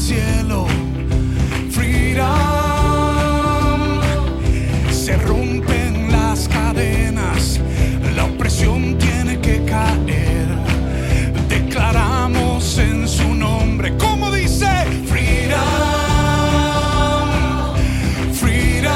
cielo. Freedom. Se rompen las cadenas, la opresión tiene que caer. Declaramos en su nombre, como dice, freedom, freedom.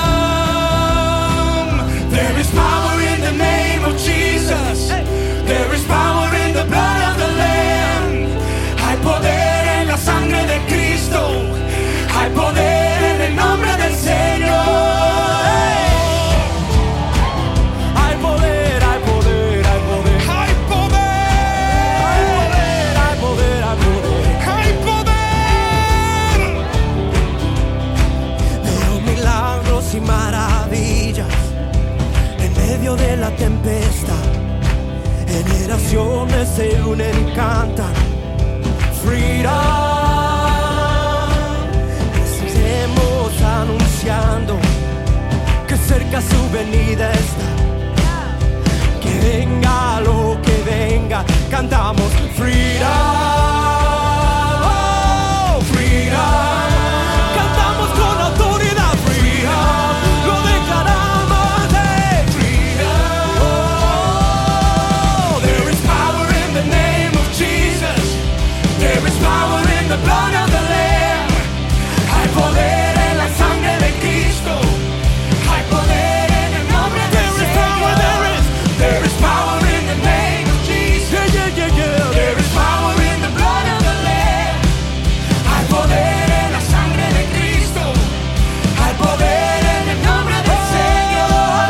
There is power in the name of Jesus. There is power in the blood of the Lamb. Hay poder en la sangre de Cristo. Hay poder en el nombre del Señor. Y maravillas en medio de la tempestad. Generaciones se unen y cantan freedom. Estemos anunciando que cerca su venida está. Que venga lo que venga, cantamos freedom. Oh, freedom. The blood of the Lamb. Hay poder en la sangre de Cristo. Hay poder en el nombre del Señor. There is power in the name of Jesus. There is power in the blood of the Lamb. Hay poder en la sangre de Cristo. Hay poder en el nombre del Señor.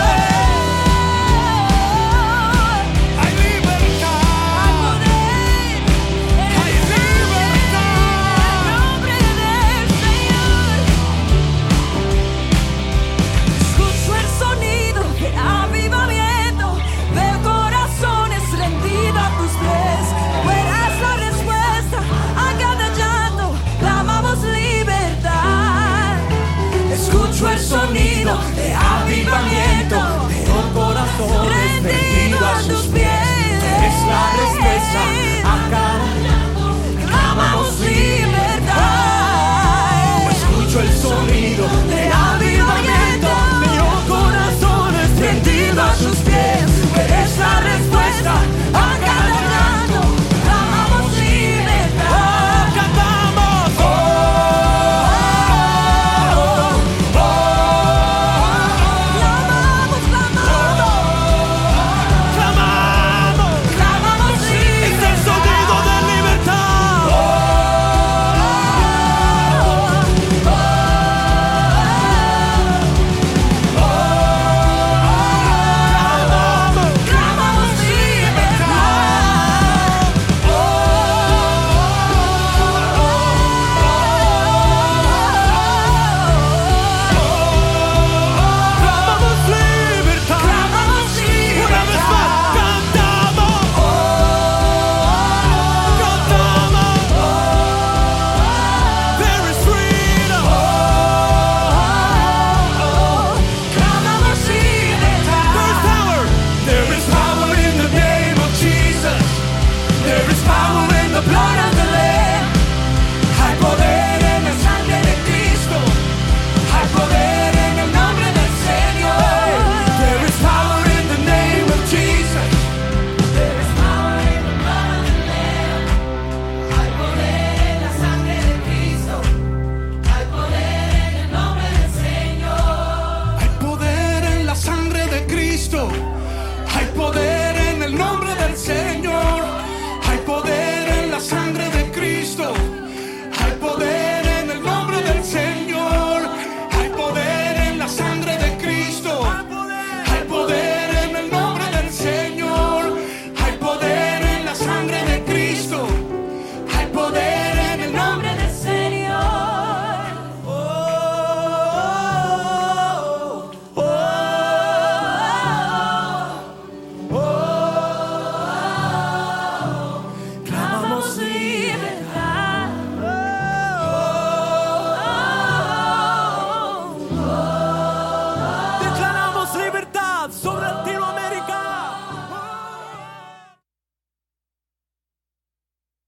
Hay libertad. Hay libertad. Escucho el sonido de avivamiento, veo corazones rendidos a tus pies. Tú eres la respuesta a cada llanto, clamamos libertad. Escucho el sonido de avivamiento, veo corazones rendidos a tus pies. Es la respuesta a cada llanto, clamamos libertad. Escucho el sonido de avivamiento, veo corazones rendidos a tus pies.